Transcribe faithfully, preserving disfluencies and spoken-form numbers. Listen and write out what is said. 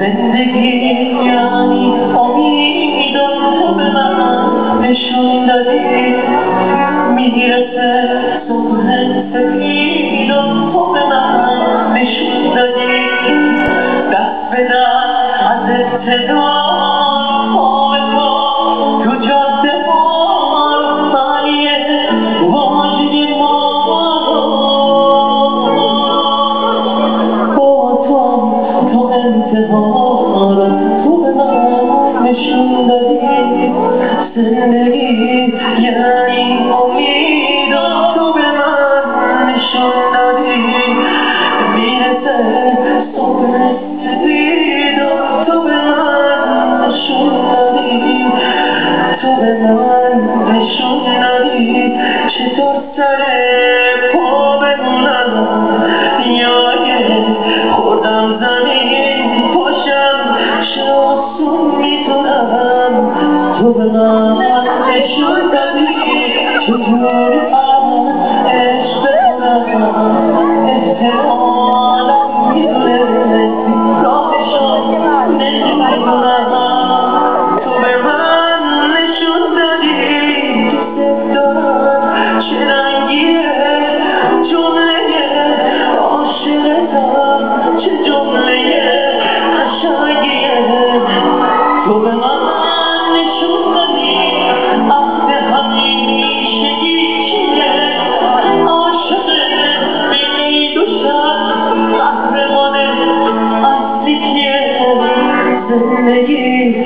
زندگی یعنی امید تو به من نشون دادی میرسه صبح سفید تو به من نشون دادی دست به دست از ابتدا پا تو تو جاده ها معنی واژه ما با تو تو انتظار تو به من نشون دادی زندگی یعنی امید تو به من نشون دادی میرسه صبح سفید تو به من نشون دادی تو به من نشون دادی چطور سر پا بمونم یا یه خوردم زمین پاشم شاسون میتونم تو به من نشون دادی چجوری از عشق کنم احتمالم میدونستی راهشو نمیدونم تو به من نشون دادی دوست دارم چه رنگیه جمله عاشقتم چه جمله قشنگیه تو به من نشون دادی عهد همیشگی چیه عاشق بینی دو شب قهرمان اصلی کیه زندگی